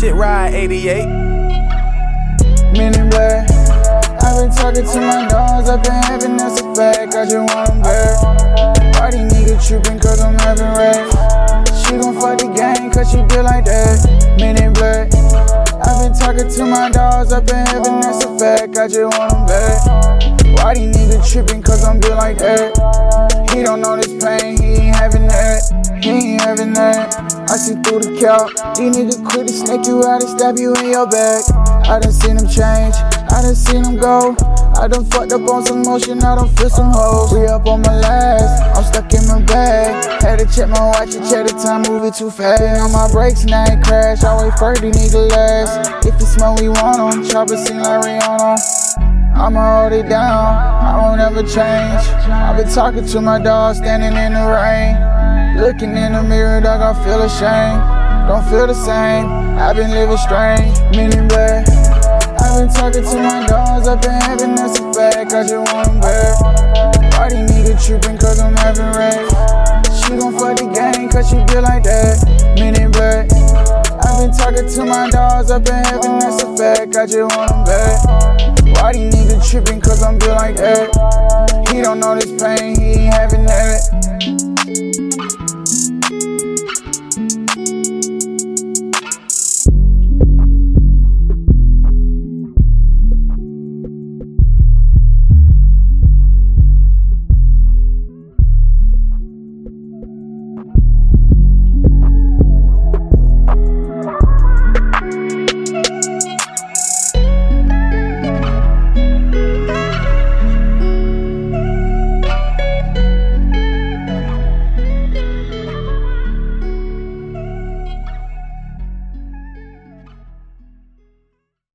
shit ride 88. Men in black. I've been talking to my dogs up in heaven, that's a fact. I just want them back. Why these niggas trippin' cause I'm having racks? She gon' fuck the gang cause she built like that. Men in black. I've been talking to my dogs up in heaven, that's a fact. I just want them back. Why these niggas trippin' cause I'm built like that? He don't know this pain, he ain't having that. He ain't having that. I see through the couch. These niggas quit to snake you out and stab you in your back. I done seen them change, I done seen them go. I done fucked up on some motion, I done feel some hoes. We up on my last, I'm stuck in my bag. Had to check my watch and check the time, moving too fast. On my brakes, now it crash, I wait for these niggas last. If you smoke, we want them, chopper sing like Rihanna. I'ma hold it down, I won't ever change. I've been talking to my dog, standing in the rain. Looking in the mirror, dog, I feel ashamed. Don't feel the same, I've been living strange. Men in black. I've been talking to my dogs up in heaven, that's a fact. I just want them back. Why these niggas trippin' cause I'm having racks? She gon' fuck the gang cause she built like that. Men in black. I've been talking to my dogs up in heaven, that's a fact. I just want them back. Why these niggas trippin' cause I'm built like that? He don't know this pain, he ain't having that.